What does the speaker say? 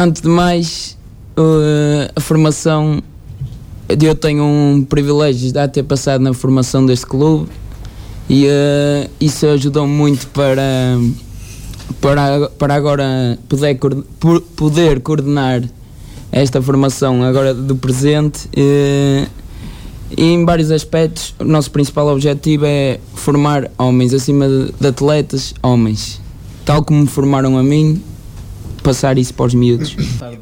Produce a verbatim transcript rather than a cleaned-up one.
antes de mais, uh, a formação, eu tenho um privilégio de ter passado na formação deste clube e uh, isso ajudou muito para, para, para agora poder, poder coordenar esta formação agora do presente. Uh, e em vários aspectos, o nosso principal objetivo é formar homens, acima de, de atletas, homens. Tal como me formaram a mim, passar isso para os miúdos.